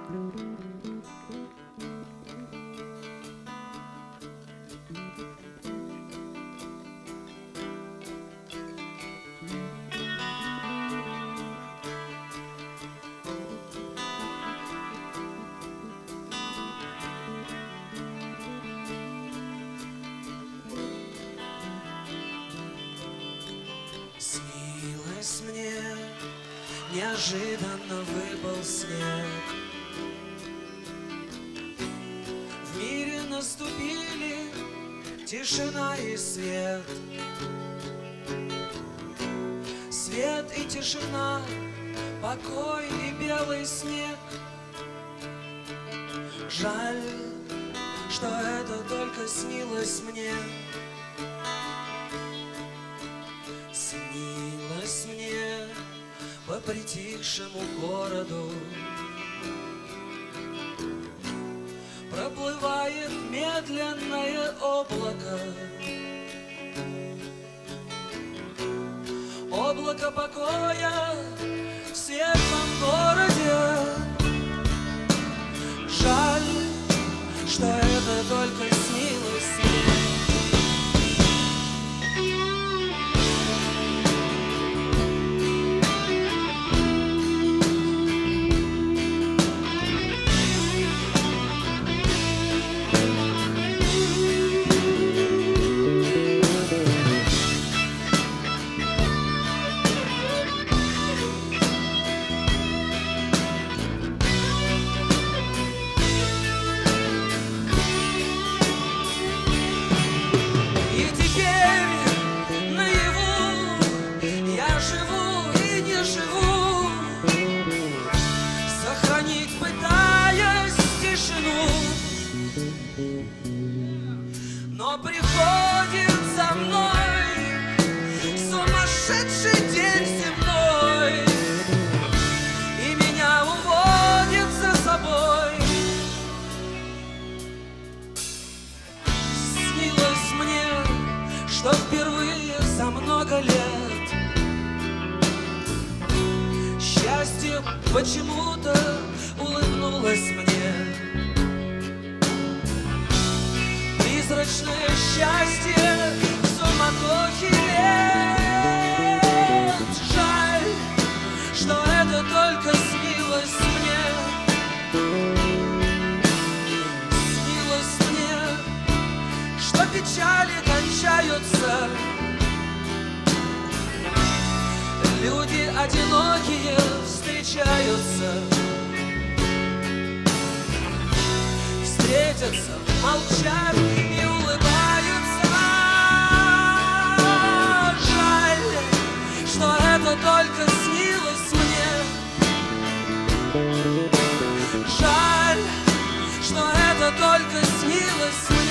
Снилось мне, неожиданно выпал снег. В мире наступили тишина и свет. Свет и тишина, покой и белый снег. Жаль, что это только снилось мне. Снилось мне по притихшему городу проплывает медленное облако. Облако покоя в светлом городе. Жаль, что это только снилось мне. Но приходит за мной сумасшедший день земной, и меня уводит за собой. Снилось мне, что впервые за много лет счастье почему-то улыбнулось мне. Призрачное счастье в суматохе лет. Жаль, что это только снилось мне. Снилось мне, что печали кончаются. Люди одинокие встречаются. Встретятся, молчат и улыбаются. Жаль, что это только снилось мне. Жаль, что это только снилось мне.